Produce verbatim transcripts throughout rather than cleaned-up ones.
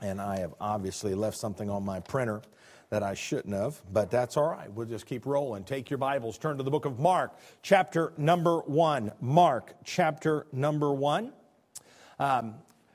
And I have obviously left something on my printer that I shouldn't have, but that's all right. We'll just keep rolling. Take your Bibles, turn to the book of Mark, chapter number one. Mark, chapter number one. Um,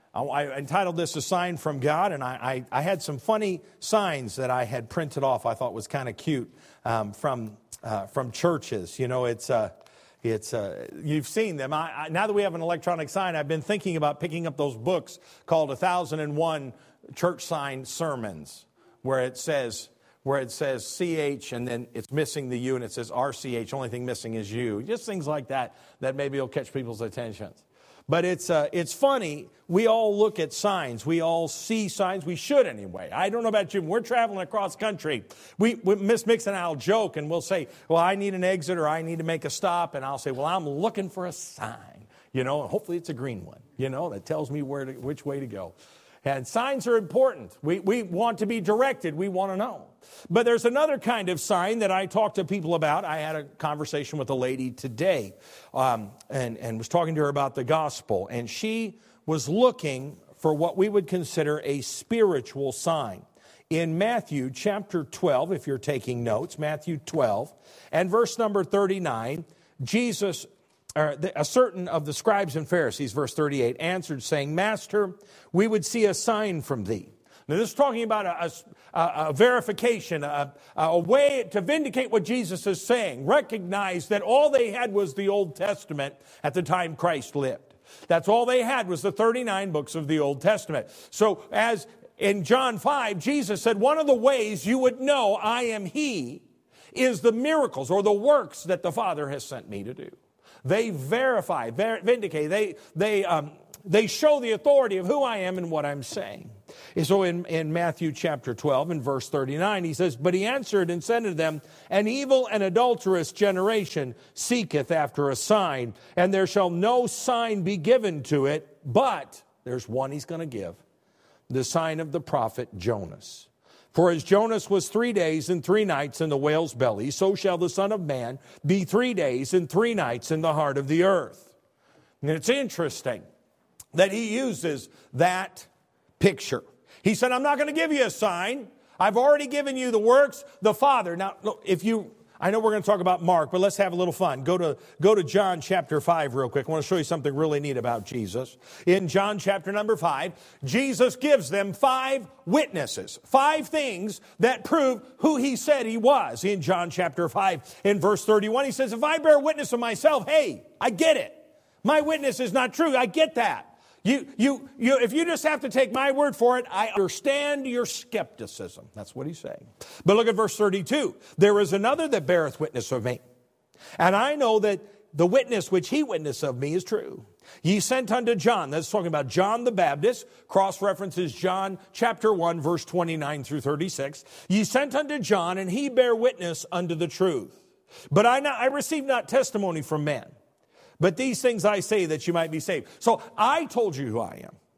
I entitled this A Sign from God, and I, I, I had some funny signs that I had printed off I thought was kind of cute um, from uh, from churches. You know, it's... Uh, It's uh, you've seen them. I, I, now that we have an electronic sign, I've been thinking about picking up those books called one thousand and one Church Sign Sermons, where it says where it says C H and then it's missing the U and it says R C H. Only thing missing is U. Just things like that that maybe will catch people's attention. But it's uh, it's funny. We all look at signs. We all see signs. We should anyway. I don't know about you. When we're traveling across country, we, we Miss Mix and I'll joke and we'll say, well, I need an exit or I need to make a stop. And I'll say, well, I'm looking for a sign. You know, and hopefully it's a green one, you know, that tells me where to, which way to go. And signs are important. We, we want to be directed. We want to know. But there's another kind of sign that I talk to people about. I had a conversation with a lady today um, and, and was talking to her about the gospel. And she was looking for what we would consider a spiritual sign. In Matthew chapter twelve, if you're taking notes, Matthew twelve, and verse number thirty-nine, Jesus, or a certain of the scribes and Pharisees, verse thirty-eight, answered saying, Master, we would see a sign from thee. Now, this is talking about a, a, a verification, a, a way to vindicate what Jesus is saying. Recognize that all they had was the Old Testament at the time Christ lived. That's all they had was the thirty-nine books of the Old Testament. So as in John five, Jesus said, one of the ways you would know I am He is the miracles or the works that the Father has sent me to do. They verify, ver- vindicate, they, they, um, they show the authority of who I am and what I'm saying. So in, in Matthew chapter twelve and verse thirty-nine, he says, but he answered and said to them, an evil and adulterous generation seeketh after a sign, and there shall no sign be given to it, but there's one he's going to give, the sign of the prophet Jonas. For as Jonas was three days and three nights in the whale's belly, so shall the Son of Man be three days and three nights in the heart of the earth. And it's interesting that he uses that picture. He said, I'm not going to give you a sign. I've already given you the works, the Father. Now, look, if you, I know we're going to talk about Mark, but let's have a little fun. Go to, go to John chapter five real quick. I want to show you something really neat about Jesus. In John chapter number five, Jesus gives them five witnesses, five things that prove who he said he was. In John chapter five, in verse thirty-one, he says, if I bear witness of myself, hey, I get it. My witness is not true. I get that. You, you, you, if you just have to take my word for it, I understand your skepticism. That's what he's saying. But look at verse thirty-two. There is another that beareth witness of me, and I know that the witness which he witnessed of me is true. Ye sent unto John. That's talking about John the Baptist. Cross-references John chapter one, verse twenty-nine through thirty-six. Ye sent unto John, and he bare witness unto the truth. But I, not, I received not testimony from men. But these things I say that you might be saved. So I told you who I am.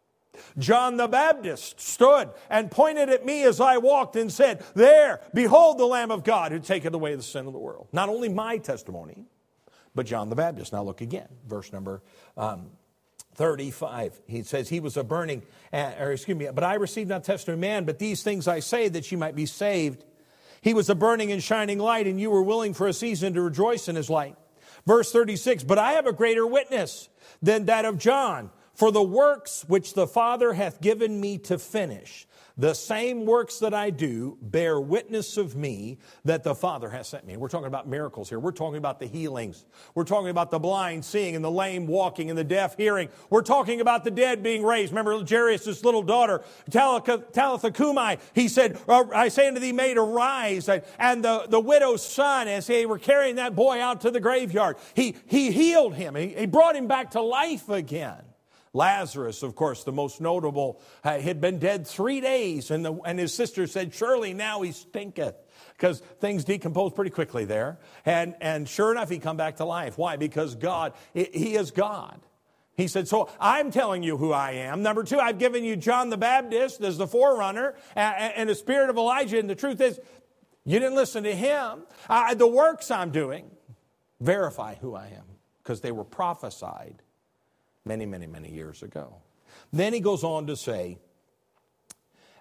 John the Baptist stood and pointed at me as I walked and said, there, behold the Lamb of God who taketh away the sin of the world. Not only my testimony, but John the Baptist. Now look again, verse number um, thirty-five. He says, he was a burning, uh, or excuse me, but I received not testimony of man, but these things I say that you might be saved. He was a burning and shining light, and you were willing for a season to rejoice in his light. Verse thirty-six, but I have a greater witness than that of John, for the works which the Father hath given me to finish, the same works that I do bear witness of me that the Father has sent me. We're talking about miracles here. We're talking about the healings. We're talking about the blind seeing and the lame walking and the deaf hearing. We're talking about the dead being raised. Remember Jairus' little daughter, Talitha, Talitha Cumi. He said, I say unto thee, maid, arise. And the, the widow's son, as they were carrying that boy out to the graveyard, he, he healed him. He, he brought him back to life again. Lazarus, of course, the most notable, uh, had been dead three days. And, the, and his sister said, surely now he stinketh. Because things decompose pretty quickly there. And, and sure enough, he come back to life. Why? Because God, he is God. He said, so I'm telling you who I am. Number two, I've given you John the Baptist as the forerunner and, and the spirit of Elijah. And the truth is, you didn't listen to him. Uh, the works I'm doing verify who I am. Because they were prophesied many, many, many years ago. Then he goes on to say,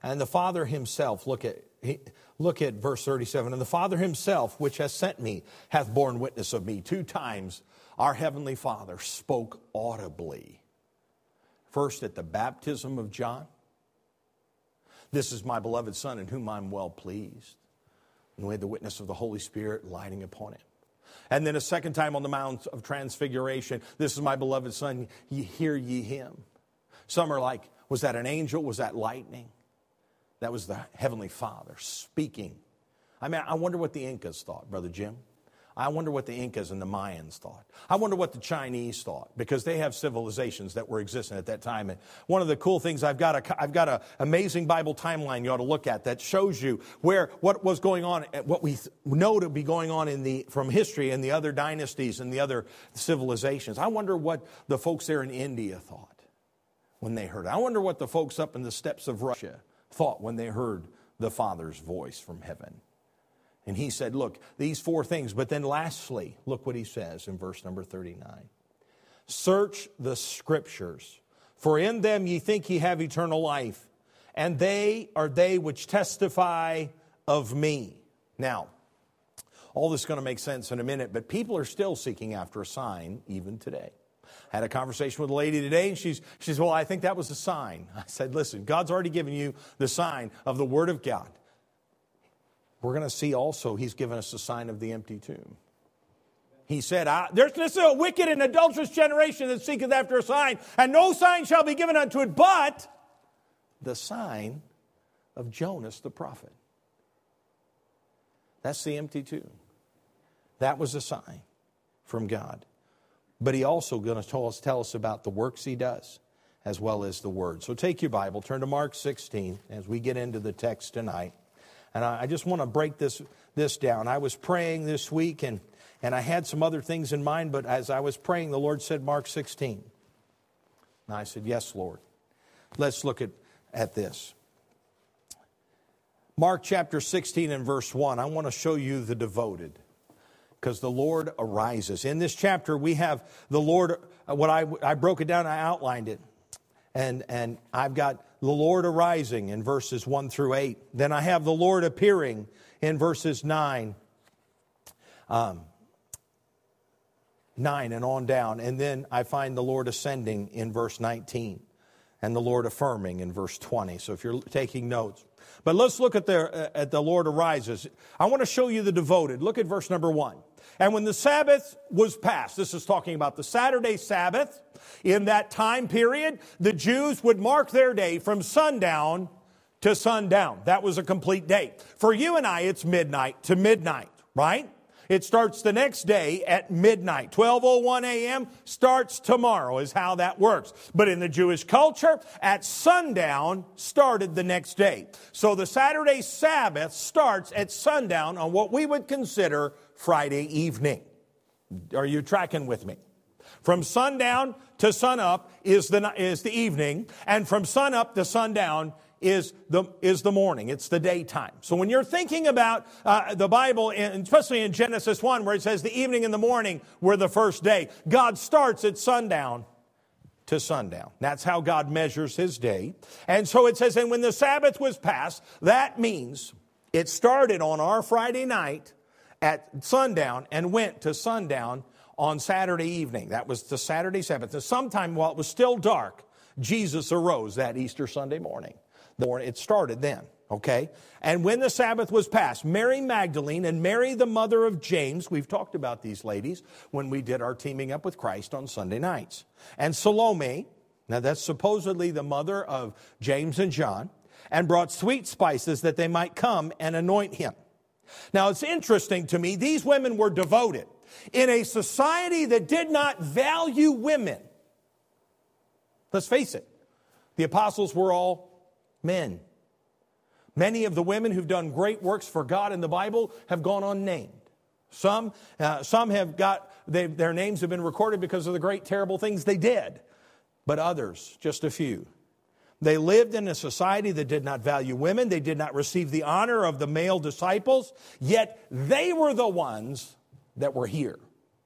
And the Father himself, look at, look at verse thirty-seven. And the Father himself, which has sent me, hath borne witness of me. Two times our Heavenly Father spoke audibly. First at the baptism of John. This is my beloved Son in whom I'm well pleased. And we had the witness of the Holy Spirit lighting upon him. And then a second time on the Mount of Transfiguration. This is my beloved Son, ye hear ye him. Some are like, was that an angel? Was that lightning? That was the Heavenly Father speaking. I mean, I wonder what the Incas thought, Brother Jim. I wonder what the Incas and the Mayans thought. I wonder what the Chinese thought, because they have civilizations that were existing at that time. And one of the cool things, I've got a, I've got an amazing Bible timeline you ought to look at that shows you where what was going on, what we know to be going on in the from history and the other dynasties and the other civilizations. I wonder what the folks there in India thought when they heard it. I wonder what the folks up in the steppes of Russia thought when they heard the Father's voice from heaven. And he said, look, these four things. But then lastly, look what he says in verse number thirty-nine. Search the Scriptures, for in them ye think ye have eternal life, and they are they which testify of me. Now, all this is going to make sense in a minute, but people are still seeking after a sign even today. I had a conversation with a lady today, and she's, she says, well, I think that was a sign. I said, listen, God's already given you the sign of the Word of God. We're going to see also he's given us the sign of the empty tomb. He said, I, there's this a wicked and adulterous generation that seeketh after a sign, and no sign shall be given unto it, but the sign of Jonas the prophet. That's the empty tomb. That was a sign from God. But he also going to tell us, tell us about the works he does, as well as the word. So take your Bible, turn to Mark sixteen as we get into the text tonight. And I just want to break this, this down. I was praying this week, and, and I had some other things in mind, but as I was praying, the Lord said, Mark sixteen. And I said, yes, Lord. Let's look at, at this. Mark chapter sixteen and verse one. I want to show you the devoted, because the Lord arises. In this chapter, we have the Lord, what I, I broke it down, I outlined it. And, and I've got the Lord arising in verses one through eight. Then I have the Lord appearing in verses nine. Um, nine and on down. And then I find the Lord ascending in verse nineteen. And the Lord affirming in verse twenty. So if you're taking notes. But let's look at the, at the Lord arises. I want to show you the devoted. Look at verse number one. And when the Sabbath was passed, this is talking about the Saturday Sabbath, in that time period, the Jews would mark their day from sundown to sundown. That was a complete day. For you and I, it's midnight to midnight, right? It starts the next day at midnight. twelve oh one a.m. starts tomorrow is how that works. But in the Jewish culture, at sundown started the next day. So the Saturday Sabbath starts at sundown on what we would consider Friday evening. Are you tracking with me? From sundown to sunup is the, is the evening, and from sunup to sundown is the, is the morning. It's the daytime. So when you're thinking about uh, the Bible, especially in Genesis one, where it says the evening and the morning were the first day, God starts at sundown to sundown. That's how God measures his day. And so it says, and when the Sabbath was passed, that means it started on our Friday night at sundown and went to sundown on Saturday evening. That was the Saturday Sabbath. And sometime while it was still dark, Jesus arose that Easter Sunday morning. It started then, okay? And when the Sabbath was passed, Mary Magdalene and Mary the mother of James, we've talked about these ladies when we did our Teaming Up with Christ on Sunday nights. And Salome, now that's supposedly the mother of James and John, and brought sweet spices that they might come and anoint him. Now, it's interesting to me, these women were devoted in a society that did not value women. Let's face it, the apostles were all men. Many of the women who've done great works for God in the Bible have gone unnamed. Some, uh, some have got, they, their names have been recorded because of the great, terrible things they did. But others, just a few. They lived in a society that did not value women. They did not receive the honor of the male disciples. Yet they were the ones that were here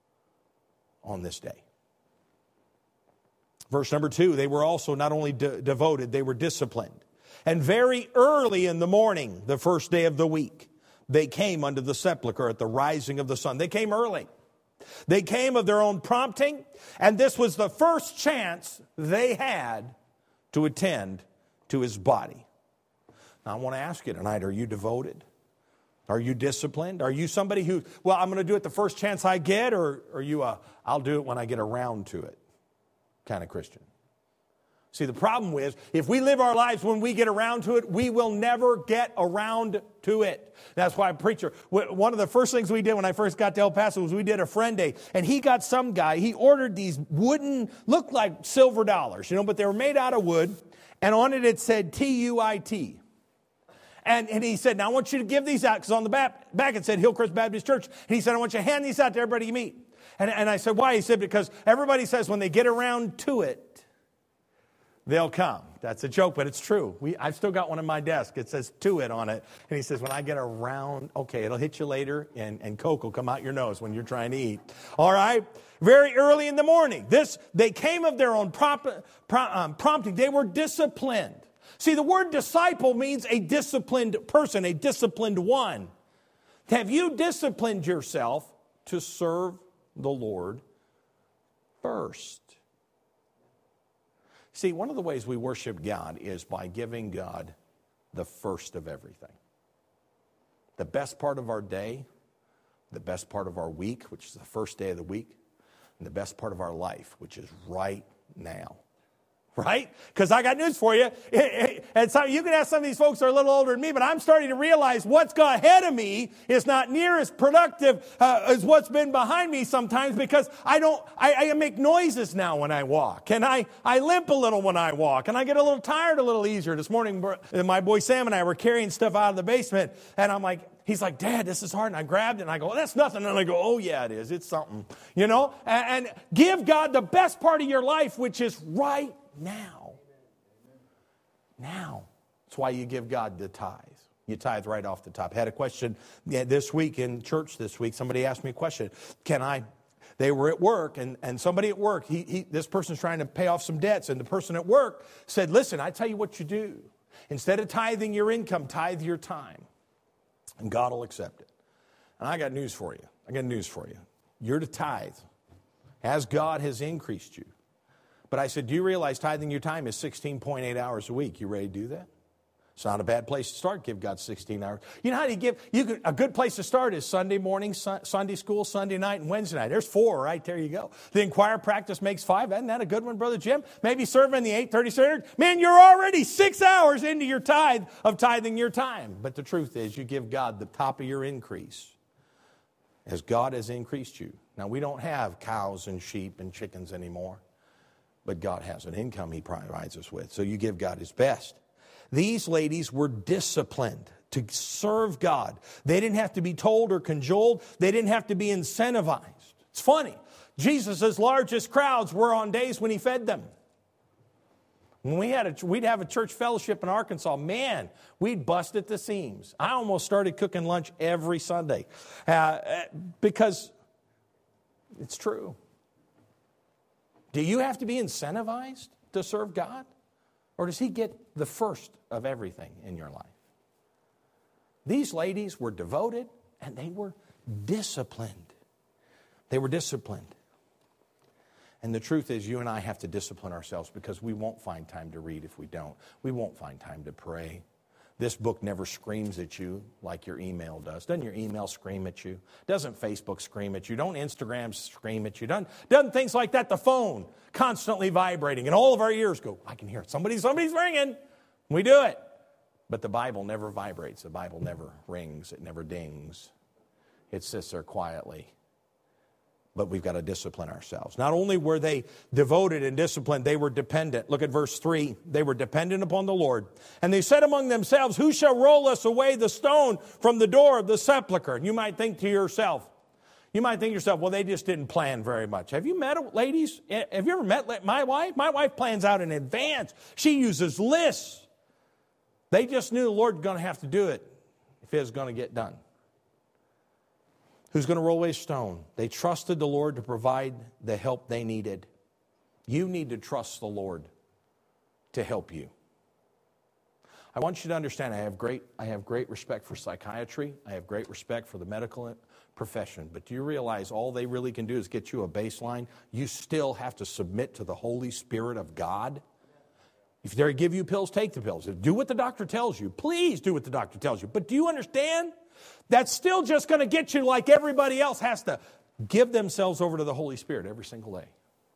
on this day. Verse number two, they were also not only de- devoted, they were disciplined. And very early in the morning, the first day of the week, they came unto the sepulchre at the rising of the sun. They came early. They came of their own prompting, and this was the first chance they had to attend to his body. Now, I want to ask you tonight, are you devoted? Are you disciplined? Are you somebody who, well, I'm going to do it the first chance I get, or are you a, I'll do it when I get around to it kind of Christian? See, the problem is, if we live our lives when we get around to it, we will never get around to it. That's why, preacher, one of the first things we did when I first got to El Paso was we did a friend day. And he got some guy, he ordered these wooden, looked like silver dollars, you know, but they were made out of wood. And on it, it said T U I T. And, and he said, now I want you to give these out, because on the back, back it said Hillcrest Baptist Church. And he said, I want you to hand these out to everybody you meet. And, and I said, why? He said, because everybody says when they get around to it, they'll come. That's a joke, but it's true. We, I've still got one on my desk. It says to it on it. And he says, when I get around, okay, it'll hit you later, and, and Coke will come out your nose when you're trying to eat. All right? Very early in the morning. This, they came of their own prompt, um, prompting. They were disciplined. See, the word disciple means a disciplined person, a disciplined one. Have you disciplined yourself to serve the Lord first? See, one of the ways we worship God is by giving God the first of everything. The best part of our day, the best part of our week, which is the first day of the week, and the best part of our life, which is right now. Right? Because I got news for you. And so you can ask some of these folks that are a little older than me, but I'm starting to realize what's got ahead of me is not near as productive uh, as what's been behind me sometimes, because I don't, I, I make noises now when I walk, and I, I limp a little when I walk, and I get a little tired a little easier. This morning, my boy Sam and I were carrying stuff out of the basement, and I'm like, he's like, Dad, this is hard. And I grabbed it, and I go, that's nothing. And I go, oh, yeah, it is. It's something. You know? And, and give God the best part of your life, which is right now. Now. That's why you give God the tithe. You tithe right off the top. I had a question yeah, this week in church this week. Somebody asked me a question. Can I... They were at work, and, and somebody at work, he, he, this person's trying to pay off some debts, and the person at work said, listen, I tell you what you do. Instead of tithing your income, tithe your time. And God will accept it. And I got news for you. I got news for you. You're to tithe as God has increased you. But I said, do you realize tithing your time is sixteen point eight hours a week? You ready to do that? It's not a bad place to start. Give God sixteen hours. You know how do you give? You could, a good place to start is Sunday morning, su- Sunday school, Sunday night, and Wednesday night. There's four, right? There you go. The Inquire practice makes five. Isn't that a good one, Brother Jim? Maybe serving the eight thirty service. Man, you're already six hours into your tithe of tithing your time. But the truth is, you give God the top of your increase as God has increased you. Now, we don't have cows and sheep and chickens anymore, but God has an income He provides us with. So you give God His best. These ladies were disciplined to serve God. They didn't have to be told or cajoled. They didn't have to be incentivized. It's funny. Jesus' largest crowds were on days when He fed them. When we had a, we'd have a church fellowship in Arkansas, man, we'd bust at the seams. I almost started cooking lunch every Sunday uh, because it's true. Do you have to be incentivized to serve God? Or does He get the first of everything in your life? These ladies were devoted and they were disciplined. They were disciplined. And the truth is, you and I have to discipline ourselves because we won't find time to read if we don't. We won't find time to pray. This book never screams at you like your email does. Doesn't your email scream at you? Doesn't Facebook scream at you? Don't Instagram scream at you? Doesn't, doesn't things like that, the phone constantly vibrating, and all of our ears go, I can hear it. Somebody, somebody's ringing. We do it. But the Bible never vibrates. The Bible never rings. It never dings. It sits there quietly. But we've got to discipline ourselves. Not only were they devoted and disciplined, they were dependent. Look at verse three. They were dependent upon the Lord. And they said among themselves, who shall roll us away the stone from the door of the sepulchre? And you might think to yourself, you might think to yourself, well, they just didn't plan very much. Have you met, ladies? Have you ever met my wife? My wife plans out in advance. She uses lists. They just knew the Lord was going to have to do it if it was going to get done. Who's going to roll away a stone? They trusted the Lord to provide the help they needed. You need to trust the Lord to help you. I want you to understand, I have great, I have great respect for psychiatry. I have great respect for the medical profession. But do you realize all they really can do is get you a baseline? You still have to submit to the Holy Spirit of God. If they give you pills, take the pills. Do what the doctor tells you. Please do what the doctor tells you. But do you understand? That's still just going to get you like everybody else has to give themselves over to the Holy Spirit every single day.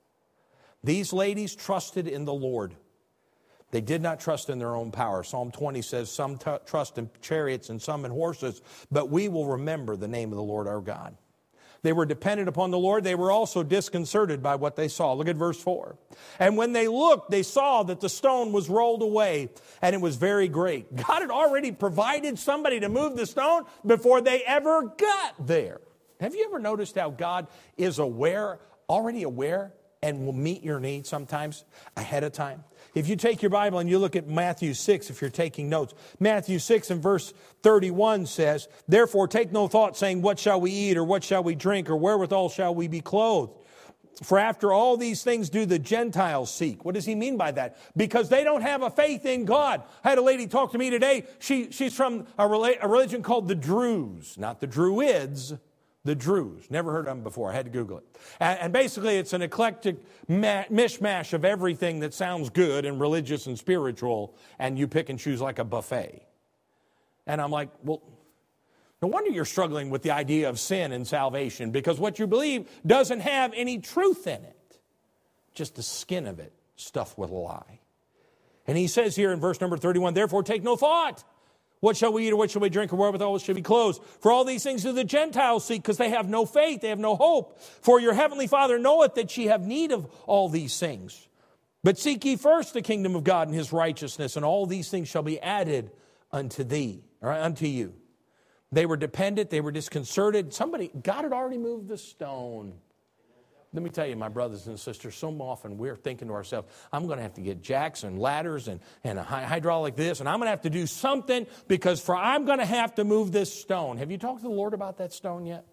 These ladies trusted in the Lord. They did not trust in their own power. Psalm twenty says, some t- trust in chariots and some in horses, but we will remember the name of the Lord our God. They were dependent upon the Lord. They were also disconcerted by what they saw. Look at verse four. And when they looked, they saw that the stone was rolled away, and it was very great. God had already provided somebody to move the stone before they ever got there. Have you ever noticed how God is aware, already aware, and will meet your needs sometimes ahead of time? If you take your Bible and you look at Matthew six, if you're taking notes, Matthew six and verse thirty-one says, therefore take no thought saying, what shall we eat, or what shall we drink, or wherewithal shall we be clothed? For after all these things do the Gentiles seek. What does he mean by that? Because they don't have a faith in God. I had a lady talk to me today. She, she's from a, rela- a religion called the Druze, not the Druids. The Druze. Never heard of them before. I had to Google it. And, and basically it's an eclectic ma- mishmash of everything that sounds good and religious and spiritual, and you pick and choose like a buffet. And I'm like, well, no wonder you're struggling with the idea of sin and salvation, because what you believe doesn't have any truth in it. Just the skin of it stuffed with a lie. And he says here in verse number thirty-one, therefore take no thought. What shall we eat, or what shall we drink, or wherewithal shall we clothe? For all these things do the Gentiles seek, because they have no faith, they have no hope. For your heavenly Father knoweth that ye have need of all these things. But seek ye first the kingdom of God and his righteousness, and all these things shall be added unto thee, or unto you. They were dependent, they were disconcerted. Somebody, God had already moved the stone. Let me tell you, my brothers and sisters, so often we're thinking to ourselves, I'm going to have to get jacks and ladders and, and a hydraulic this, and I'm going to have to do something because for I'm going to have to move this stone. Have you talked to the Lord about that stone yet?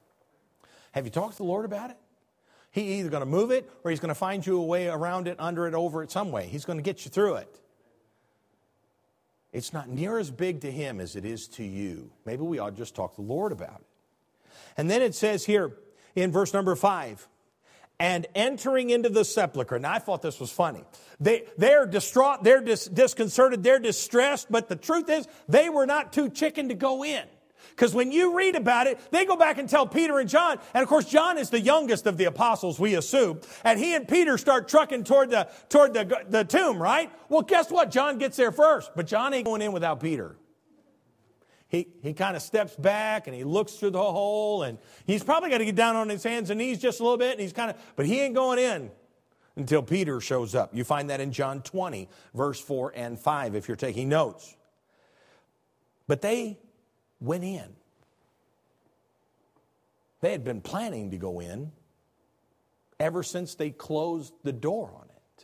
Have you talked to the Lord about it? He's either going to move it or he's going to find you a way around it, under it, over it, some way. He's going to get you through it. It's not near as big to him as it is to you. Maybe we ought to just talk to the Lord about it. And then it says here in verse number five, and entering into the sepulchre. Now, I thought this was funny. They, they're distraught, they're dis, disconcerted, they're distressed, but the truth is they were not too chicken to go in. Because when you read about it, they go back and tell Peter and John, and of course John is the youngest of the apostles, we assume, and he and Peter start trucking toward the, toward the, the tomb, right? Well, guess what? John gets there first, but John ain't going in without Peter. He he kind of steps back and he looks through the hole, and he's probably got to get down on his hands and knees just a little bit, and he's kind of, but he ain't going in until Peter shows up. You find that in John twenty, verse four and five, if you're taking notes. But they went in. They had been planning to go in ever since they closed the door on it.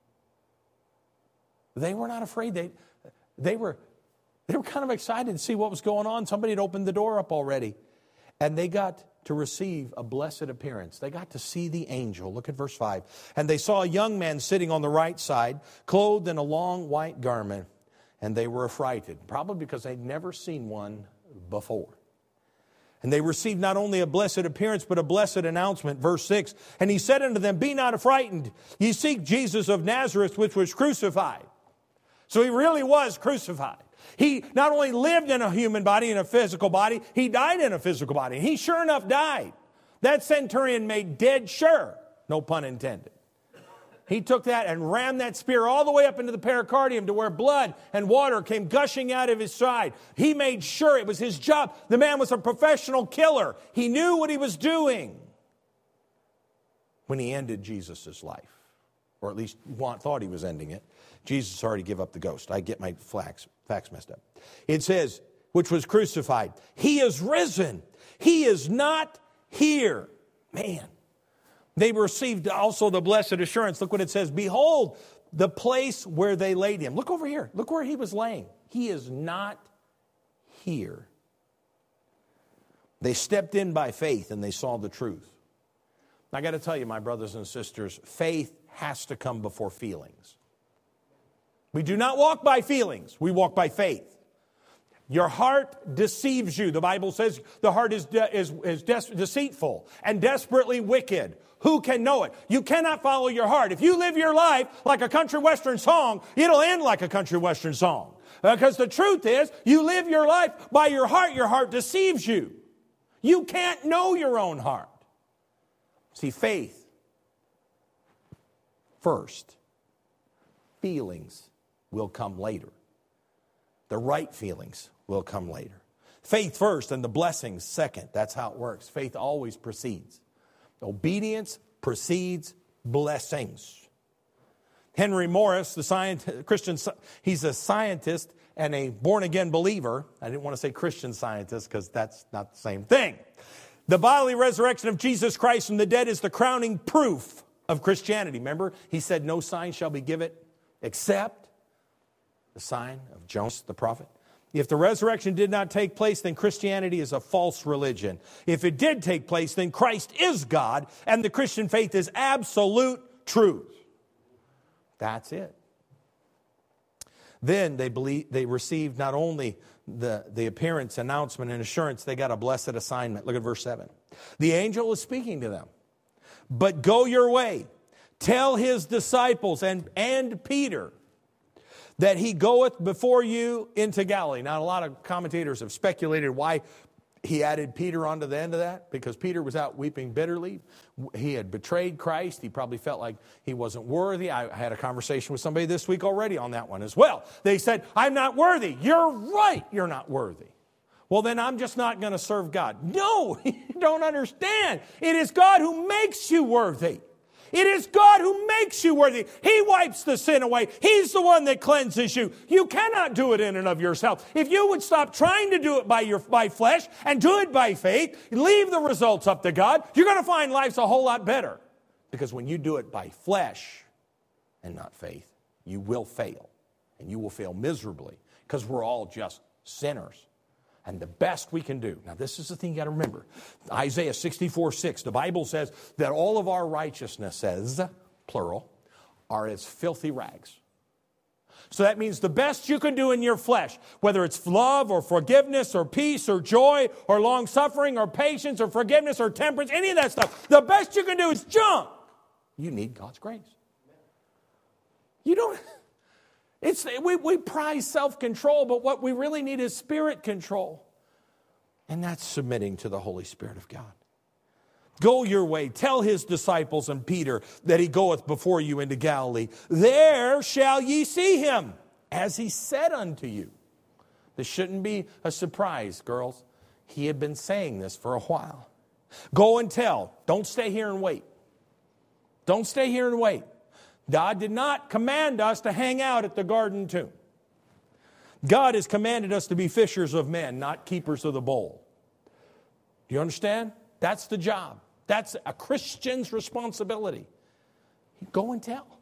They were not afraid. They, they were... They were kind of excited to see what was going on. Somebody had opened the door up already. And they got to receive a blessed appearance. They got to see the angel. Look at verse five. And they saw a young man sitting on the right side, clothed in a long white garment. And they were affrighted, probably because they'd never seen one before. And they received not only a blessed appearance, but a blessed announcement. Verse six. And he said unto them, be not affrighted. Ye seek Jesus of Nazareth, which was crucified. So he really was crucified. He not only lived in a human body, in a physical body, he died in a physical body. He sure enough died. That centurion made dead sure, no pun intended. He took that and rammed that spear all the way up into the pericardium to where blood and water came gushing out of his side. He made sure it was his job. The man was a professional killer. He knew what he was doing when he ended Jesus' life, or at least thought he was ending it. Jesus already gave up the ghost. I get my facts, facts messed up. It says, which was crucified. He is risen. He is not here. Man. They received also the blessed assurance. Look what it says. Behold, the place where they laid him. Look over here. Look where he was laying. He is not here. They stepped in by faith and they saw the truth. I got to tell you, my brothers and sisters, faith has to come before feelings. We do not walk by feelings. We walk by faith. Your heart deceives you. The Bible says the heart is, de- is, is des- deceitful and desperately wicked. Who can know it? You cannot follow your heart. If you live your life like a country western song, it'll end like a country western song. Because the truth is, you live your life by your heart. Your heart deceives you. You can't know your own heart. See, faith first. Feelings will come later. The right feelings will come later. Faith first and the blessings second. That's how it works. Faith always precedes. Obedience precedes blessings. Henry Morris, the scientist, Christian, he's a scientist and a born-again believer. I didn't want to say Christian scientist because that's not the same thing. The bodily resurrection of Jesus Christ from the dead is the crowning proof of Christianity. Remember, he said, no sign shall be given except the sign of Jonas the prophet. If the resurrection did not take place, then Christianity is a false religion. If it did take place, then Christ is God, and the Christian faith is absolute truth. That's it. Then they believe they received not only the, the appearance, announcement, and assurance, they got a blessed assignment. Look at verse seven. The angel is speaking to them. But go your way. Tell his disciples and, and Peter that he goeth before you into Galilee. Now, a lot of commentators have speculated why he added Peter onto the end of that, because Peter was out weeping bitterly. He had betrayed Christ. He probably felt like he wasn't worthy. I had a conversation with somebody this week already on that one as well. They said, I'm not worthy. You're right, you're not worthy. Well, then I'm just not going to serve God. No, you don't understand. It is God who makes you worthy. It is God who makes you worthy. He wipes the sin away. He's the one that cleanses you. You cannot do it in and of yourself. If you would stop trying to do it by your by flesh and do it by faith, leave the results up to God, you're going to find life's a whole lot better. Because when you do it by flesh and not faith, you will fail. And you will fail miserably, because we're all just sinners. And the best we can do. Now, this is the thing you got to remember. Isaiah sixty-four six, the Bible says that all of our righteousnesses, plural, are as filthy rags. So that means the best you can do in your flesh, whether it's love or forgiveness or peace or joy or long-suffering or patience or forgiveness or temperance, any of that stuff, the best you can do is junk. You need God's grace. You don't... It's, we, we prize self-control, but what we really need is spirit control. And that's submitting to the Holy Spirit of God. Go your way. Tell his disciples and Peter that he goeth before you into Galilee. There shall ye see him, as he said unto you. This shouldn't be a surprise, girls. He had been saying this for a while. Go and tell. Don't stay here and wait. Don't stay here and wait. God did not command us to hang out at the garden tomb. God has commanded us to be fishers of men, not keepers of the bowl. Do you understand? That's the job. That's a Christian's responsibility. Go and tell.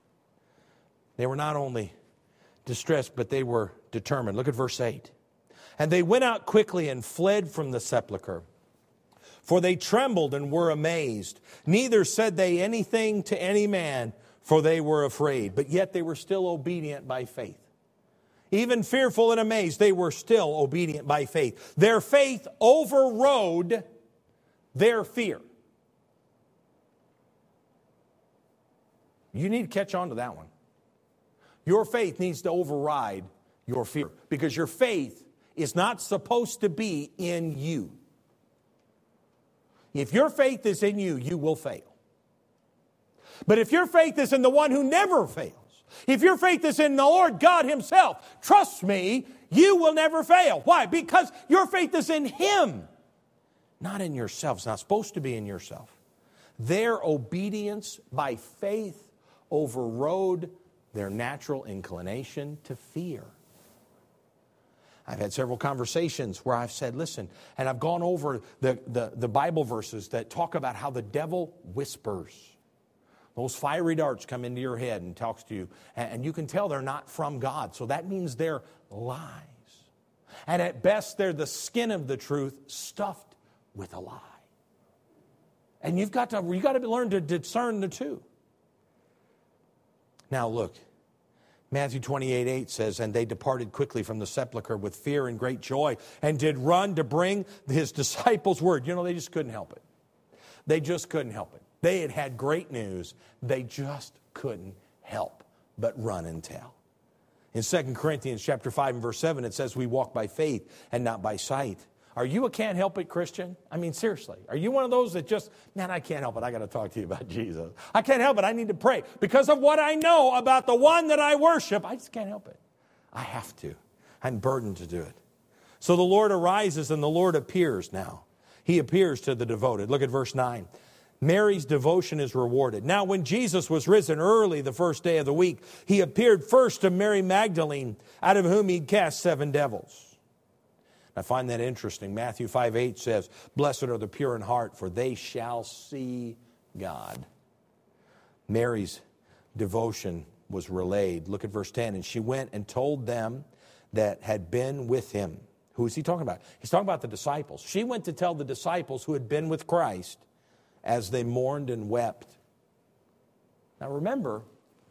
They were not only distressed, but they were determined. Look at verse eight. And they went out quickly and fled from the sepulchre. For they trembled and were amazed. Neither said they anything to any man, for they were afraid. But yet they were still obedient by faith. Even fearful and amazed, they were still obedient by faith. Their faith overrode their fear. You need to catch on to that one. Your faith needs to override your fear, because your faith is not supposed to be in you. If your faith is in you, you will fail. But if your faith is in the one who never fails, if your faith is in the Lord God himself, trust me, you will never fail. Why? Because your faith is in him, not in yourself. It's not supposed to be in yourself. Their obedience by faith overrode their natural inclination to fear. I've had several conversations where I've said, listen, and I've gone over the, the, the Bible verses that talk about how the devil whispers. Those fiery darts come into your head and talks to you, and you can tell they're not from God. So that means they're lies. And at best, they're the skin of the truth stuffed with a lie. And you've got to, you've got to learn to discern the two. Now look, Matthew twenty-eight eight says, and they departed quickly from the sepulchre with fear and great joy, and did run to bring his disciples word. You know, they just couldn't help it. They just couldn't help it. They had had great news. They just couldn't help but run and tell. In Second Corinthians chapter five and verse seven, it says, we walk by faith and not by sight. Are you a can't help it Christian? I mean, seriously. Are you one of those that just, man, I can't help it. I got to talk to you about Jesus. I can't help it. I need to pray. Because of what I know about the one that I worship, I just can't help it. I have to. I'm burdened to do it. So the Lord arises and the Lord appears now. He appears to the devoted. Look at verse nine. Mary's devotion is rewarded. Now, when Jesus was risen early the first day of the week, he appeared first to Mary Magdalene, out of whom he'd cast seven devils. I find that interesting. Matthew five eight says, blessed are the pure in heart, for they shall see God. Mary's devotion was relayed. Look at verse ten. And she went and told them that had been with him. Who is he talking about? He's talking about the disciples. She went to tell the disciples who had been with Christ as they mourned and wept. Now remember,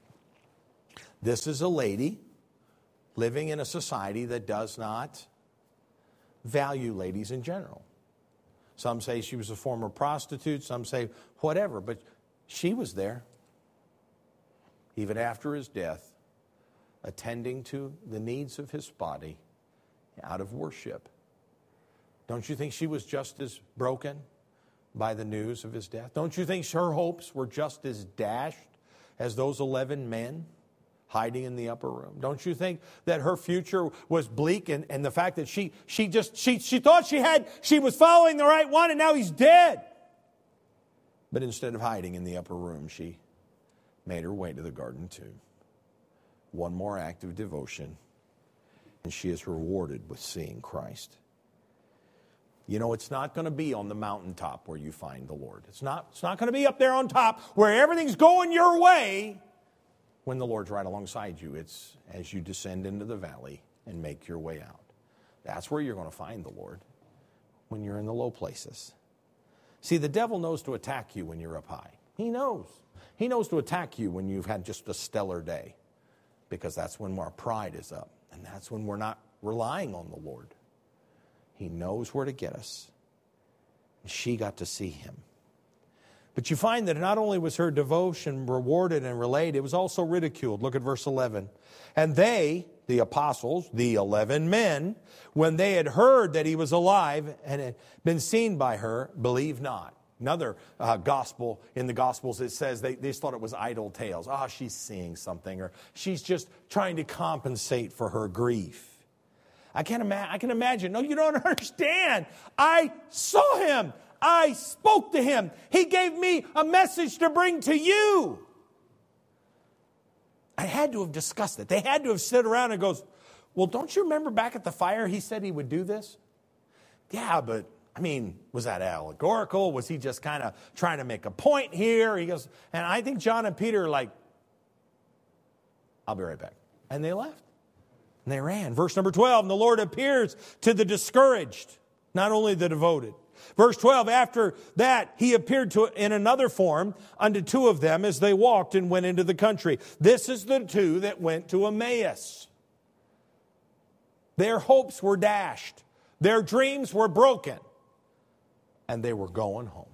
this is a lady living in a society that does not value ladies in general. Some say she was a former prostitute. Some say whatever. But she was there, even after his death, attending to the needs of his body out of worship. Don't you think she was just as broken by the news of his death? Don't you think her hopes were just as dashed as those eleven men hiding in the upper room? Don't you think that her future was bleak, and, and the fact that she she just she she thought she had she was following the right one, and now he's dead? But instead of hiding in the upper room, she made her way to the garden tomb. One more act of devotion, and she is rewarded with seeing Christ. You know, it's not going to be on the mountaintop where you find the Lord. It's not, it's not going to be up there on top where everything's going your way when the Lord's right alongside you. It's as you descend into the valley and make your way out. That's where you're going to find the Lord, when you're in the low places. See, the devil knows to attack you when you're up high. He knows. He knows to attack you when you've had just a stellar day, because that's when our pride is up, and that's when we're not relying on the Lord. He knows where to get us. She got to see him. But you find that not only was her devotion rewarded and relayed, it was also ridiculed. Look at verse eleven. And they, the apostles, the eleven men, when they had heard that he was alive and had been seen by her, believed not. Another uh, gospel, in the Gospels, it says they, they just thought it was idle tales. Ah, oh, she's seeing something, or she's just trying to compensate for her grief. I can't imagine. I can imagine. No, you don't understand. I saw him. I spoke to him. He gave me a message to bring to you. I had to have discussed it. They had to have sit around and goes, well, don't you remember back at the fire he said he would do this? Yeah, but I mean, was that allegorical? Was he just kind of trying to make a point here? He goes, and I think John and Peter are like, I'll be right back. And they left. And they ran. Verse number twelve, and the Lord appears to the discouraged, not only the devoted. Verse twelve, after that, he appeared to in another form unto two of them as they walked and went into the country. This is the two that went to Emmaus. Their hopes were dashed. Their dreams were broken. And they were going home.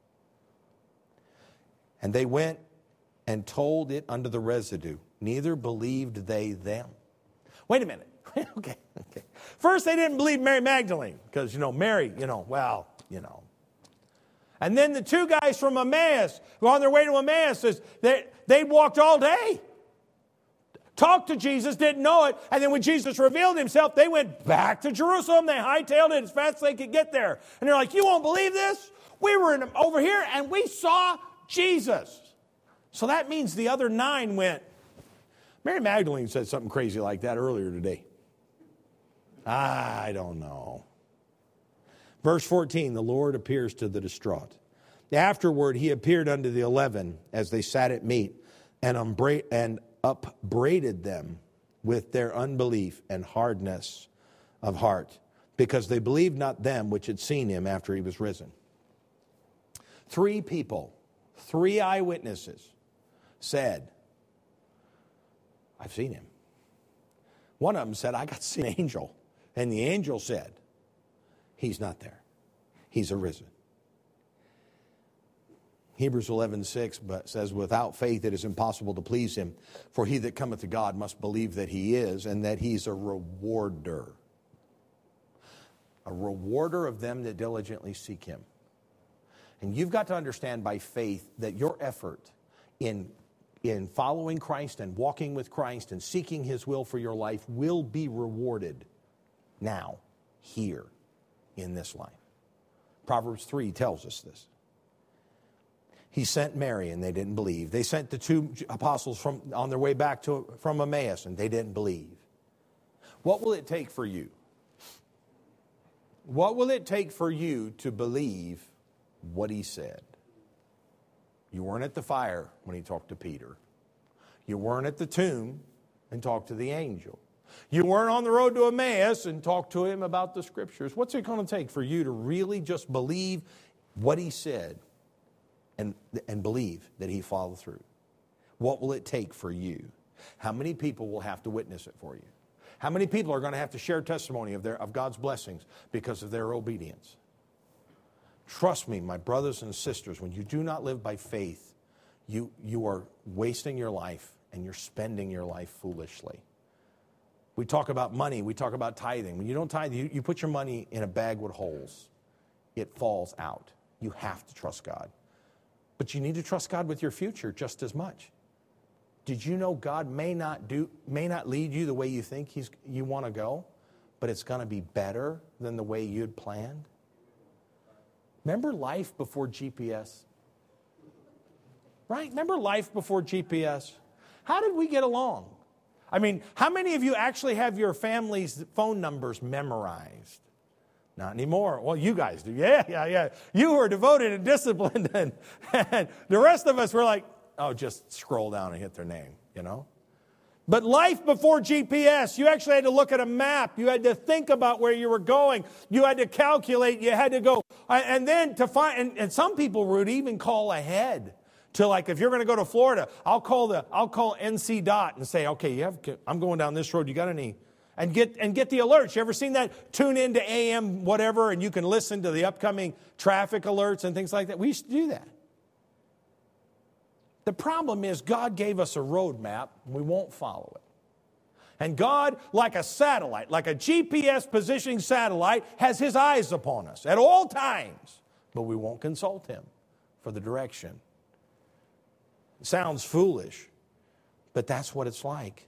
And they went and told it unto the residue. Neither believed they them. Wait a minute. okay, okay. First, they didn't believe Mary Magdalene because, you know, Mary, you know, well, you know. And then the two guys from Emmaus, who on their way to Emmaus, says they, they walked all day. Talked to Jesus, didn't know it. And then when Jesus revealed himself, they went back to Jerusalem. They hightailed it as fast as they could get there. And they're like, you won't believe this? We were in, over here and we saw Jesus. So that means the other nine went. Mary Magdalene said something crazy like that earlier today. I don't know. Verse fourteen, the Lord appears to the distraught. Afterward, he appeared unto the eleven as they sat at meat and, umbra- and upbraided them with their unbelief and hardness of heart, because they believed not them which had seen him after he was risen. Three people, three eyewitnesses said, I've seen him. One of them said, I got to see an angel. And the angel said, he's not there. He's arisen. Hebrews eleven six says, without faith it is impossible to please him. For he that cometh to God must believe that he is, and that he's a rewarder. A rewarder of them that diligently seek him. And you've got to understand by faith that your effort in, in following Christ and walking with Christ and seeking his will for your life will be rewarded now, here, in this life. Proverbs three tells us this. He sent Mary, and they didn't believe. They sent the two apostles from on their way back to from Emmaus, and they didn't believe. What will it take for you? What will it take for you to believe what he said? You weren't at the fire when he talked to Peter. You weren't at the tomb and talked to the angel. You weren't on the road to Emmaus and talked to him about the scriptures. What's it going to take for you to really just believe what he said? And, and believe that he followed through? What will it take for you? How many people will have to witness it for you? How many people are going to have to share testimony of, their, of God's blessings because of their obedience? Trust me, my brothers and sisters, when you do not live by faith, you, you are wasting your life and you're spending your life foolishly. We talk about money, we talk about tithing. When you don't tithe, you, you put your money in a bag with holes. It falls out. You have to trust God. But you need to trust God with your future just as much. Did you know God may not do, may not lead you the way you think he's, you want to go, but it's going to be better than the way you'd planned? Remember life before G P S? Right? Remember life before G P S? How did we get along? I mean, how many of you actually have your family's phone numbers memorized? Not anymore. Well, you guys do. Yeah, yeah, yeah. You were devoted and disciplined. And, and the rest of us were like, oh, just scroll down and hit their name, you know. But life before G P S, you actually had to look at a map. You had to think about where you were going. You had to calculate. You had to go. And then to find, and, and some people would even call ahead to, like, if you're going to go to Florida, I'll call the, I'll call N C DOT and say, okay, you have, I'm going down this road. You got any? And get and get the alerts. You ever seen that? Tune in to A M whatever, and you can listen to the upcoming traffic alerts and things like that. We used to do that. The problem is God gave us a roadmap, and we won't follow it. And God, like a satellite, like a G P S positioning satellite, has his eyes upon us at all times, but we won't consult him for the direction. It sounds foolish, but that's what it's like.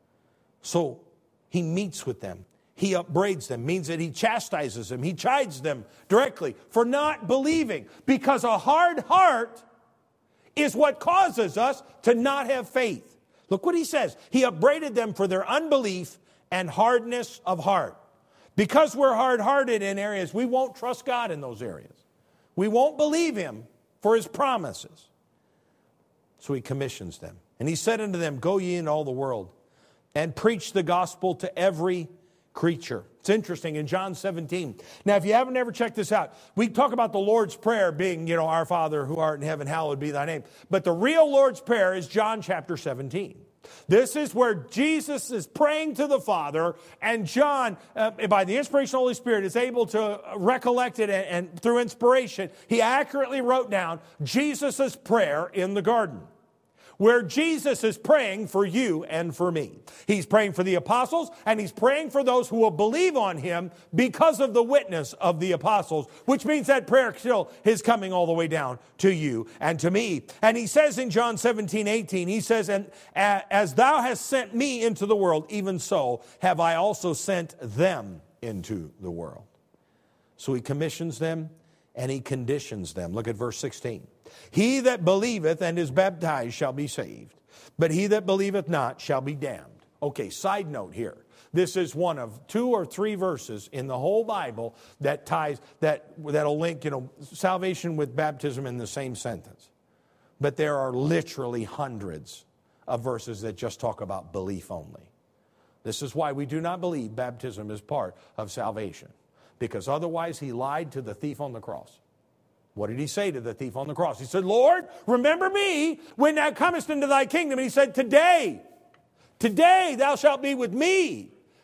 So he meets with them. He upbraids them, means that he chastises them. He chides them directly for not believing, because a hard heart is what causes us to not have faith. Look what he says. He upbraided them for their unbelief and hardness of heart. Because we're hard-hearted in areas, we won't trust God in those areas. We won't believe him for his promises. So he commissions them. And he said unto them, go ye into all the world and preach the gospel to every creature. It's interesting in John seventeen. Now, if you haven't ever checked this out, we talk about the Lord's Prayer being, you know, our Father who art in heaven, hallowed be thy name. But the real Lord's Prayer is John chapter seventeen. This is where Jesus is praying to the Father, and John, uh, by the inspiration of the Holy Spirit, is able to recollect it, and, and through inspiration, he accurately wrote down Jesus' prayer in the garden, where Jesus is praying for you and for me. He's praying for the apostles, and he's praying for those who will believe on him because of the witness of the apostles, which means that prayer still is coming all the way down to you and to me. And he says in John seventeen eighteen, he says, and as thou hast sent me into the world, even so have I also sent them into the world. So he commissions them and he conditions them. Look at verse sixteen. He that believeth and is baptized shall be saved, but he that believeth not shall be damned. Okay, side note here. This is one of two or three verses in the whole Bible that ties, that, that'll link, you know, salvation with baptism in the same sentence. But there are literally hundreds of verses that just talk about belief only. This is why we do not believe baptism is part of salvation, because otherwise he lied to the thief on the cross. What did he say to the thief on the cross? He said, Lord, remember me when thou comest into thy kingdom. And he said, today, today thou shalt be with me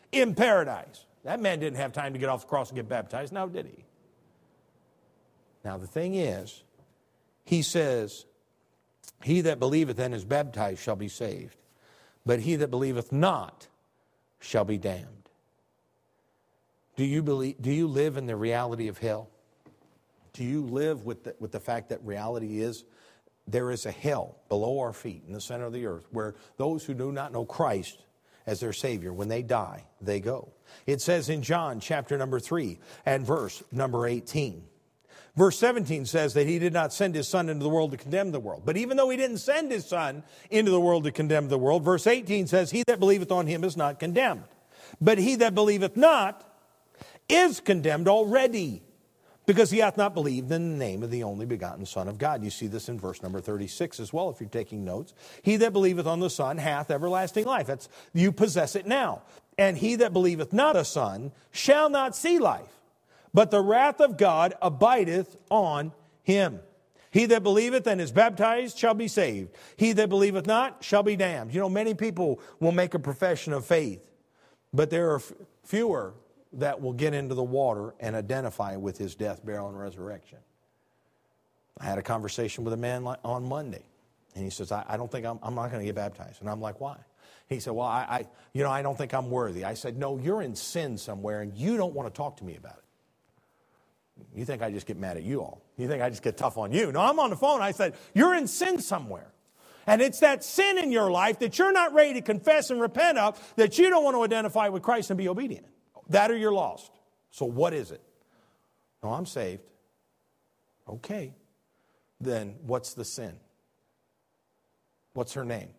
in paradise. That man didn't have time to get off the cross and get baptized, now did he? Now the thing is, he says, he that believeth and is baptized shall be saved, but he that believeth not shall be damned. Do you believe, do you live in the reality of hell? Do you live with the, with the fact that reality is there is a hell below our feet in the center of the earth where those who do not know Christ as their Savior, when they die, they go. It says in John chapter number three and verse number eighteen. Verse seventeen says that he did not send his Son into the world to condemn the world. But even though he didn't send his Son into the world to condemn the world, verse eighteen says, he that believeth on him is not condemned. But he that believeth not is condemned already, because he hath not believed in the name of the only begotten Son of God. You see this in verse number thirty-six as well, if you're taking notes. He that believeth on the Son hath everlasting life. That's, you possess it now. And he that believeth not a Son shall not see life, but the wrath of God abideth on him. He that believeth and is baptized shall be saved. He that believeth not shall be damned. You know, many people will make a profession of faith, but there are f- fewer that will get into the water and identify with his death, burial, and resurrection. I had a conversation with a man on Monday, and he says, I, I don't think I'm, I'm not going to get baptized. And I'm like, why? He said, well, I, I, you know, I don't think I'm worthy. I said, no, you're in sin somewhere, and you don't want to talk to me about it. You think I just get mad at you all. You think I just get tough on you. No, I'm on the phone. I said, you're in sin somewhere. And it's that sin in your life that you're not ready to confess and repent of, that you don't want to identify with Christ and be obedient. That or you're lost. So what is it? No, I'm saved. Okay. Then what's the sin? What's her name?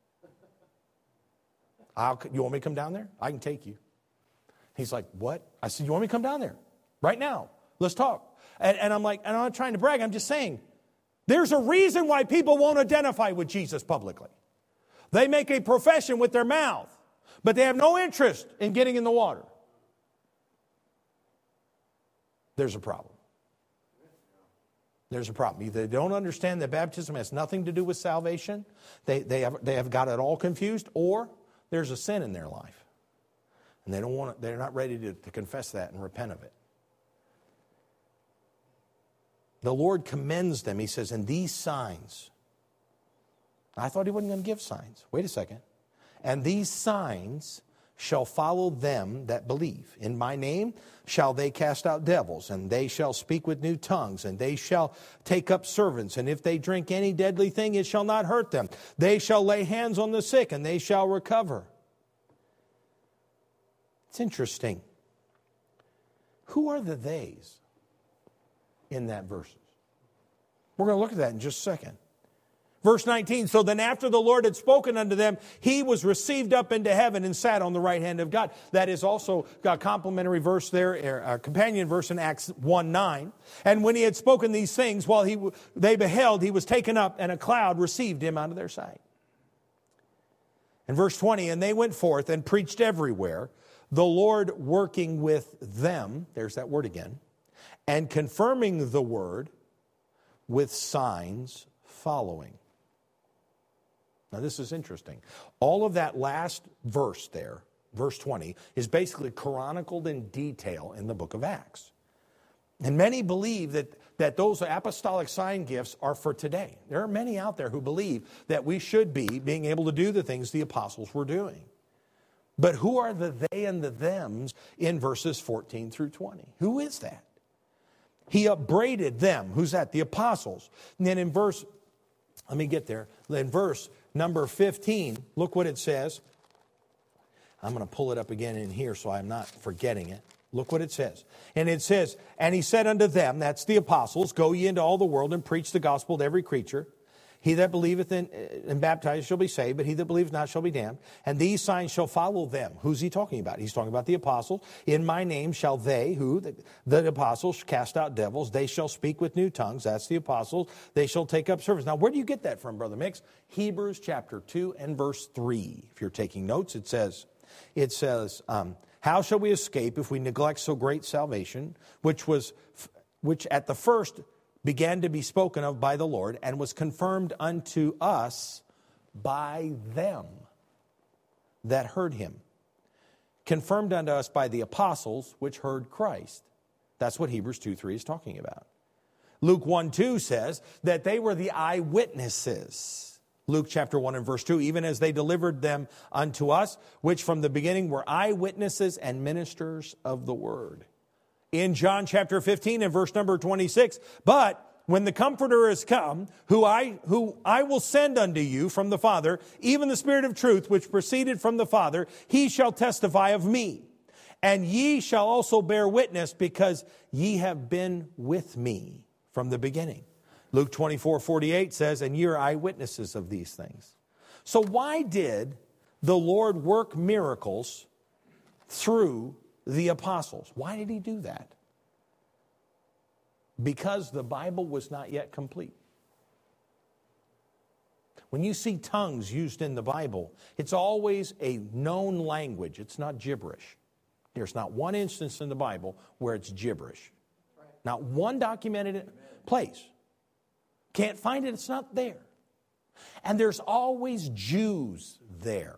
I'll, you want me to come down there? I can take you. He's like, what? I said, you want me to come down there? Right now. Let's talk. And, and I'm like, and I'm not trying to brag. I'm just saying, there's a reason why people won't identify with Jesus publicly. They make a profession with their mouth, but they have no interest in getting in the water. There's a problem. There's a problem. Either they don't understand that baptism has nothing to do with salvation, they, they, have, they have got it all confused, or there's a sin in their life. And they don't want it, they're not ready to, to confess that and repent of it. The Lord commends them. He says, and these signs. I thought he wasn't going to give signs. Wait a second. And these signs shall follow them that believe. In my name shall they cast out devils, and they shall speak with new tongues, and they shall take up servants, and if they drink any deadly thing, it shall not hurt them. They shall lay hands on the sick, and they shall recover. It's interesting. Who are the theys in that verses? We're going to look at that in just a second. Verse nineteen, so then after the Lord had spoken unto them, he was received up into heaven and sat on the right hand of God. That is also a complementary verse there, a companion verse in Acts one nine. And when he had spoken these things, while he they beheld, he was taken up, and a cloud received him out of their sight. In verse twenty, and they went forth and preached everywhere, the Lord working with them, there's that word again, and confirming the word with signs following. Now this is interesting. All of that last verse there, verse twenty, is basically chronicled in detail in the book of Acts. And many believe that, that those apostolic sign gifts are for today. There are many out there who believe that we should be being able to do the things the apostles were doing. But who are the they and the thems in verses fourteen through twenty? Who is that? He upbraided them. Who's that? The apostles. And then in verse, let me get there. In verse number fifteen, look what it says. I'm going to pull it up again in here so I'm not forgetting it. Look what it says. And it says, and he said unto them, that's the apostles, go ye into all the world and preach the gospel to every creature. He that believeth in, and baptized shall be saved, but he that believeth not shall be damned. And these signs shall follow them. Who's he talking about? He's talking about the apostles. In my name shall they, who? The, the apostles, cast out devils. They shall speak with new tongues. That's the apostles. They shall take up service. Now, where do you get that from, Brother Mix? Hebrews chapter two and verse three. If you're taking notes, it says, it says, um, how shall we escape if we neglect so great salvation, which was, which at the first began to be spoken of by the Lord, and was confirmed unto us by them that heard him, confirmed unto us by the apostles which heard Christ. That's what Hebrews two three is talking about. Luke one two says that they were the eyewitnesses. Luke chapter one and verse two, even as they delivered them unto us, which from the beginning were eyewitnesses and ministers of the word. In John chapter fifteen and verse number twenty-six, but when the Comforter is come, who I, who I will send unto you from the Father, even the Spirit of truth, which proceeded from the Father, he shall testify of me. And ye shall also bear witness, because ye have been with me from the beginning. Luke twenty-four forty-eight says, and ye are eyewitnesses of these things. So why did the Lord work miracles through the apostles? Why did he do that? Because the Bible was not yet complete. When you see tongues used in the Bible, it's always a known language. It's not gibberish. There's not one instance in the Bible where it's gibberish. Not one documented place. Can't find it, it's not there. And there's always Jews there.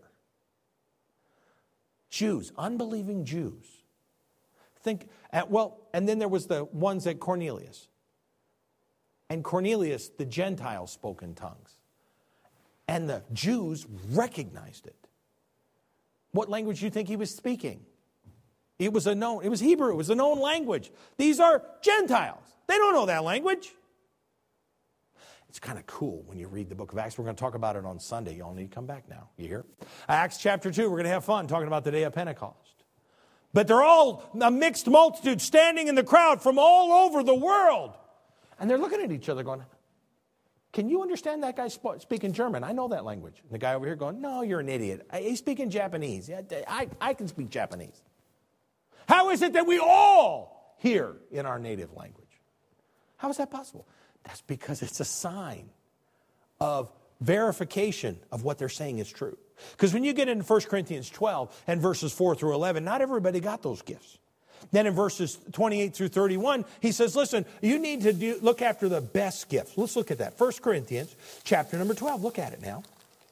Jews, unbelieving Jews. Think, at, well, and then there was the ones at Cornelius. And Cornelius, the Gentiles, spoke in tongues. And the Jews recognized it. What language do you think he was speaking? It was a known, it was Hebrew, it was a known language. These are Gentiles. They don't know that language. It's kind of cool when you read the book of Acts. We're going to talk about it on Sunday. You all need to come back now. You hear? Acts chapter two, we're going to have fun talking about the day of Pentecost. But they're all a mixed multitude standing in the crowd from all over the world. And they're looking at each other going, can you understand that guy speaking German? I know that language. And the guy over here going, no, you're an idiot. He's speaking Japanese. I, I can speak Japanese. How is it that we all hear in our native language? How is that possible? That's because it's a sign of verification of what they're saying is true. Because when you get into First Corinthians twelve and verses four through eleven, not everybody got those gifts. Then in verses twenty-eight through thirty-one, he says, listen, you need to do, look after the best gifts. Let's look at that. First Corinthians chapter number twelve. Look at it now.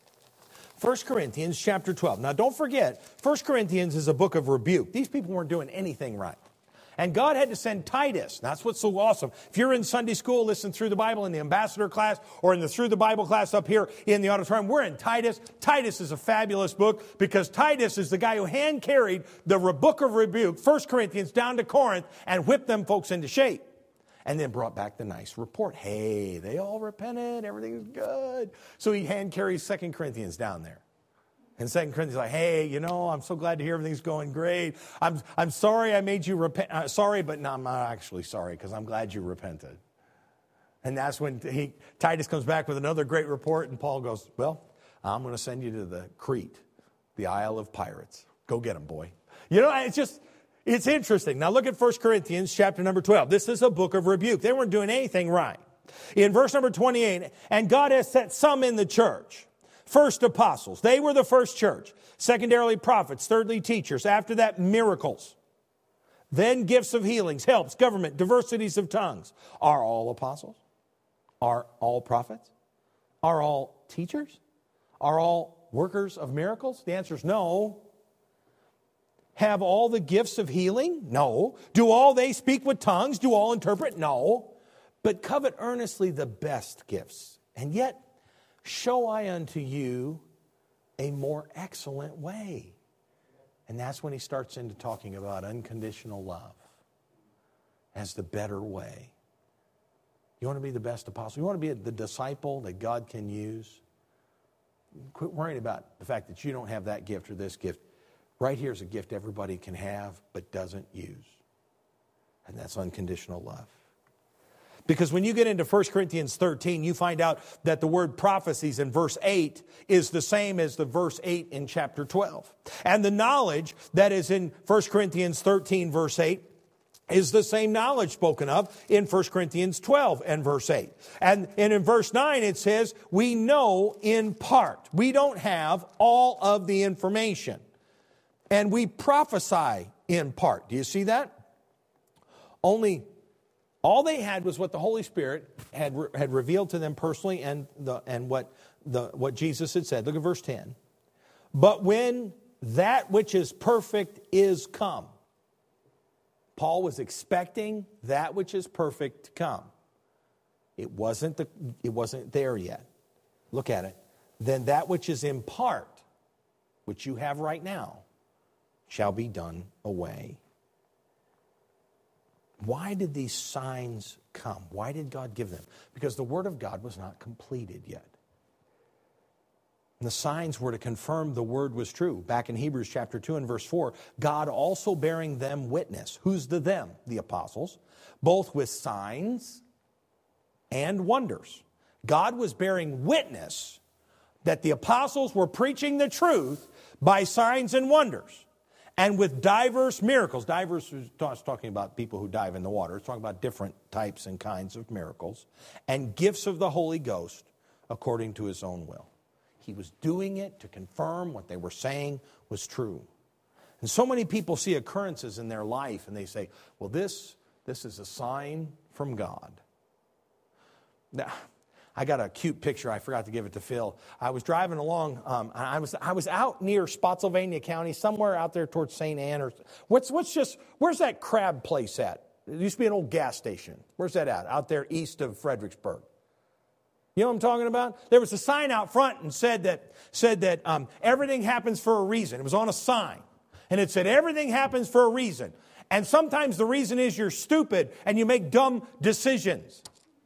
First Corinthians chapter twelve. Now don't forget, First Corinthians is a book of rebuke. These people weren't doing anything right. And God had to send Titus. That's what's so awesome. If you're in Sunday school, listen through the Bible in the ambassador class or in the Through the Bible class up here in the auditorium. We're in Titus. Titus is a fabulous book because Titus is the guy who hand carried the book of rebuke, First Corinthians, down to Corinth and whipped them folks into shape. And then brought back the nice report. Hey, they all repented. Everything's good. So he hand carries Second Corinthians down there. And Second Corinthians is like, hey, you know, I'm so glad to hear everything's going great. I'm I'm sorry I made you repent. Uh, sorry, but no, I'm not actually sorry because I'm glad you repented. And that's when he, Titus comes back with another great report, and Paul goes, well, I'm going to send you to the Crete, the Isle of Pirates. Go get them, boy. You know, it's just, it's interesting. Now look at First Corinthians chapter number twelve. This is a book of rebuke. They weren't doing anything right. In verse number twenty-eight, and God has set some in the church. First, apostles. They were the first church. Secondarily, prophets. Thirdly, teachers. After that, miracles. Then gifts of healings, helps, government, diversities of tongues. Are all apostles? Are all prophets? Are all teachers? Are all workers of miracles? The answer is no. Have all the gifts of healing? No. Do all they speak with tongues? Do all interpret? No. But covet earnestly the best gifts. And yet, show I unto you a more excellent way. And that's when he starts into talking about unconditional love as the better way. You want to be the best apostle? You want to be the disciple that God can use? Quit worrying about the fact that you don't have that gift or this gift. Right here is a gift everybody can have but doesn't use. And that's unconditional love. Because when you get into First Corinthians thirteen, you find out that the word prophecies in verse eight is the same as the verse eight in chapter twelve. And the knowledge that is in First Corinthians thirteen, verse eight, is the same knowledge spoken of in First Corinthians twelve and verse eight. And, and in verse nine it says, we know in part. We don't have all of the information. And we prophesy in part. Do you see that? Only all they had was what the Holy Spirit had, had revealed to them personally and, the, and what, the, what Jesus had said. Look at verse ten. But when that which is perfect is come. Paul was expecting that which is perfect to come. It wasn't, the, it wasn't there yet. Look at it. Then that which is in part, which you have right now, shall be done away. Why did these signs come? Why did God give them? Because the Word of God was not completed yet. And the signs were to confirm the Word was true. Back in Hebrews chapter two and verse four, God also bearing them witness. Who's the them? The apostles. Both with signs and wonders. God was bearing witness that the apostles were preaching the truth by signs and wonders. And with diverse miracles. Diverse is talking about people who dive in the water. It's talking about different types and kinds of miracles. And gifts of the Holy Ghost according to his own will. He was doing it to confirm what they were saying was true. And so many people see occurrences in their life and they say, well, this, this is a sign from God. Now, I got a cute picture. I forgot to give it to Phil. I was driving along. Um, I was I was out near Spotsylvania County, somewhere out there towards Saint Anne. Or what's what's just where's that crab place at? It used to be an old gas station. Where's that at? Out there east of Fredericksburg. You know what I'm talking about? There was a sign out front and said that said that um, everything happens for a reason. It was on a sign, and it said everything happens for a reason. And sometimes the reason is you're stupid and you make dumb decisions.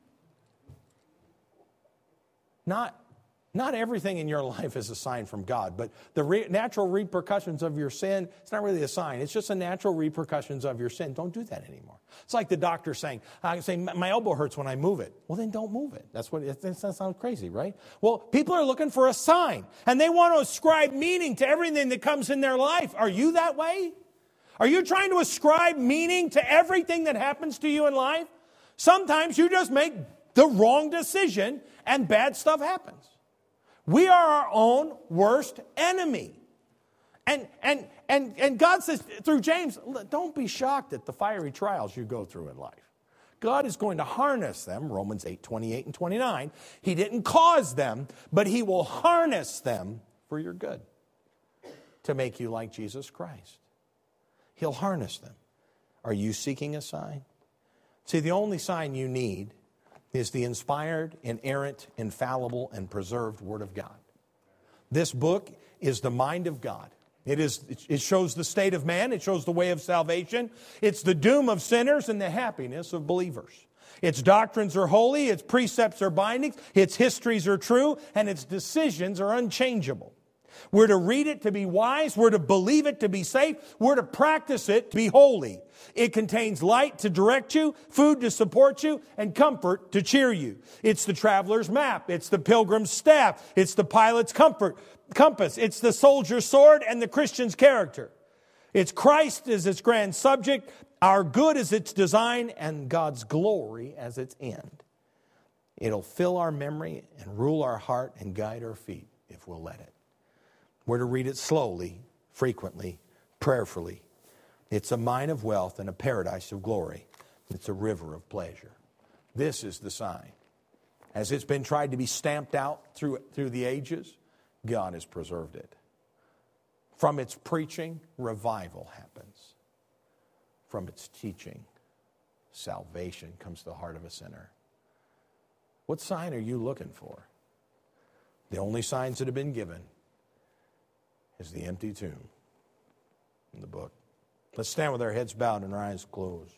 Not, not everything in your life is a sign from God, but the re- natural repercussions of your sin, it's not really a sign. It's just the natural repercussions of your sin. Don't do that anymore. It's like the doctor saying, I say, my elbow hurts when I move it. Well, then don't move it. That's what it, that sounds crazy, right? Well, people are looking for a sign, and they want to ascribe meaning to everything that comes in their life. Are you that way? Are you trying to ascribe meaning to everything that happens to you in life? Sometimes you just make the wrong decision and bad stuff happens. We are our own worst enemy. And, and, and, and God says through James, don't be shocked at the fiery trials you go through in life. God is going to harness them, Romans eight, twenty-eight and twenty-nine. He didn't cause them, but he will harness them for your good to make you like Jesus Christ. He'll harness them. Are you seeking a sign? See, the only sign you need is the inspired, inerrant, infallible, and preserved Word of God. This book is the mind of God. It is. It shows the state of man. It shows the way of salvation. It's the doom of sinners and the happiness of believers. Its doctrines are holy. Its precepts are binding. Its histories are true. And its decisions are unchangeable. We're to read it to be wise. We're to believe it to be safe. We're to practice it to be holy. It contains light to direct you, food to support you, and comfort to cheer you. It's the traveler's map. It's the pilgrim's staff. It's the pilot's comfort, compass. It's the soldier's sword and the Christian's character. It's Christ as its grand subject, our good as its design, and God's glory as its end. It'll fill our memory and rule our heart and guide our feet if we'll let it. We're to read it slowly, frequently, prayerfully. It's a mine of wealth and a paradise of glory. It's a river of pleasure. This is the sign. As it's been tried to be stamped out through, through the ages, God has preserved it. From its preaching, revival happens. From its teaching, salvation comes to the heart of a sinner. What sign are you looking for? The only signs that have been given is the empty tomb in the book. Let's stand with our heads bowed and our eyes closed.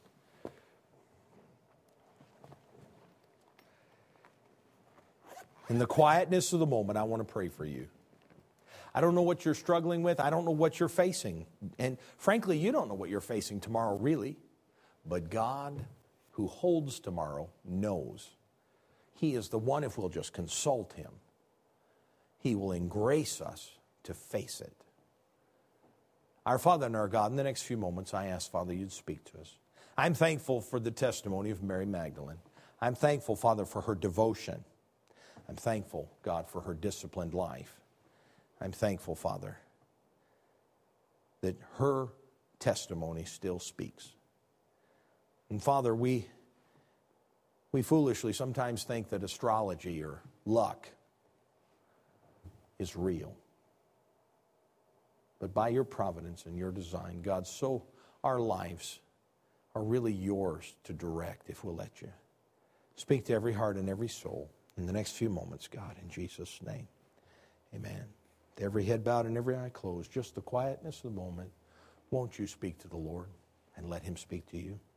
In the quietness of the moment, I want to pray for you. I don't know what you're struggling with. I don't know what you're facing. And frankly, you don't know what you're facing tomorrow, really. But God, who holds tomorrow, knows. He is the one, if we'll just consult him, he will engrace us to face it. Our Father and our God, in the next few moments, I ask, Father, you'd speak to us. I'm thankful for the testimony of Mary Magdalene. I'm thankful, Father, for her devotion. I'm thankful, God, for her disciplined life. I'm thankful, Father, that her testimony still speaks. And Father, we, we foolishly sometimes think that astrology or luck is real. But by your providence and your design, God, so our lives are really yours to direct if we'll let you. Speak to every heart and every soul in the next few moments, God, in Jesus' name. Amen. With every head bowed and every eye closed, just the quietness of the moment, won't you speak to the Lord and let him speak to you?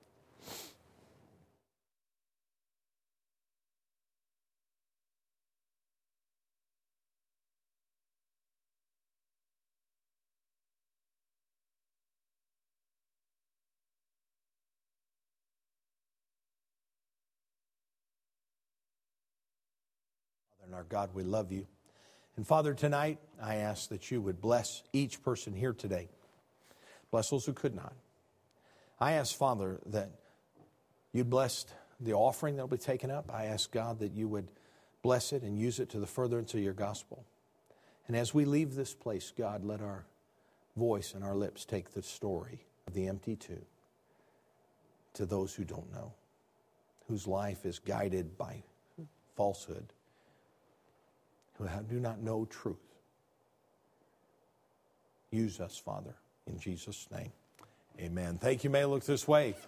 And our God, we love you. And Father, tonight, I ask that you would bless each person here today. Bless those who could not. I ask, Father, that you'd bless the offering that will be taken up. I ask, God, that you would bless it and use it to the furtherance of your gospel. And as we leave this place, God, let our voice and our lips take the story of the empty tomb to those who don't know, whose life is guided by falsehood, who do not know truth. Use us, Father, in Jesus' name. Amen. Thank you. May I look this way.